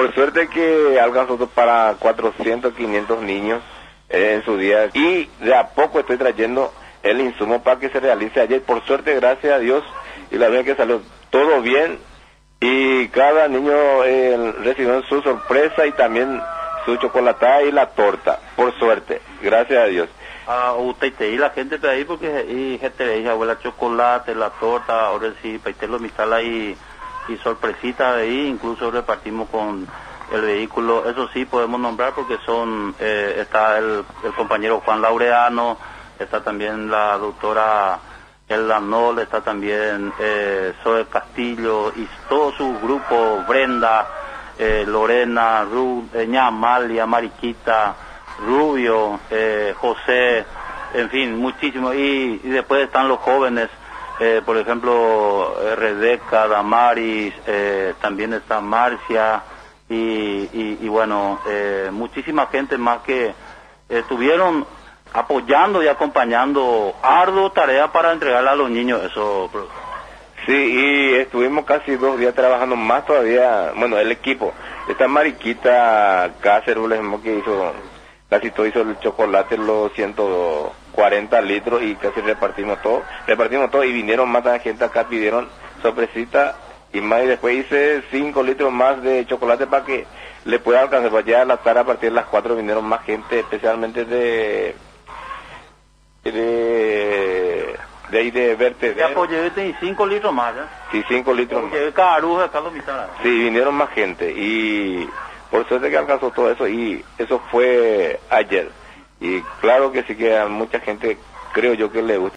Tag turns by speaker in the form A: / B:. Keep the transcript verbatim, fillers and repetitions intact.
A: por suerte que alcanzó para cuatrocientos, quinientos niños eh, en su día. Y de a poco estoy trayendo el insumo para que se realice ayer. Por suerte, gracias a Dios, y la verdad que salió todo bien. Y cada niño eh, recibió su sorpresa y también su chocolatada y la torta. Por suerte, gracias a Dios.
B: Ah, usted y la gente de ahí porque y gente de ahí, abuela, chocolate, la torta, ahora sí, paitelo, mitala y, y sorpresita de ahí, incluso repartimos con el vehículo, eso sí podemos nombrar porque son, eh, está el, el compañero Juan Laureano, está también la doctora Elda Nol, está también eh, Zoe Castillo y todo su grupo, Brenda, eh, Lorena, Ruth, eh, Ña Amalia, Mariquita, Rubio, eh, José, en fin, muchísimo. Y, y después están los jóvenes, eh, por ejemplo, eh, Rebeca, Damaris, eh, también está Marcia, y, y, y bueno, eh, muchísima gente más que estuvieron apoyando y acompañando, ardua tarea para entregarle a los niños eso.
A: Sí, y estuvimos casi dos días trabajando más todavía, bueno, el equipo. Esta Mariquita Cáceres, que hizo... casi todo hizo el chocolate, los ciento cuarenta litros y casi repartimos todo, repartimos todo y vinieron más gente acá, pidieron sorpresita y más y después hice cinco litros más de chocolate para que le pueda alcanzar, para ya a la tarde a partir de las cuatro vinieron más gente, especialmente de de de ahí de Verte.
B: Ya apoyé cinco litros más, ¿ya?
A: Sí, cinco litros más.
B: Caruja, Carlos Mitara.
A: Sí, vinieron más gente y por suerte que alcanzó todo eso y eso fue ayer. Y claro que sí que a mucha gente creo yo que le gusta.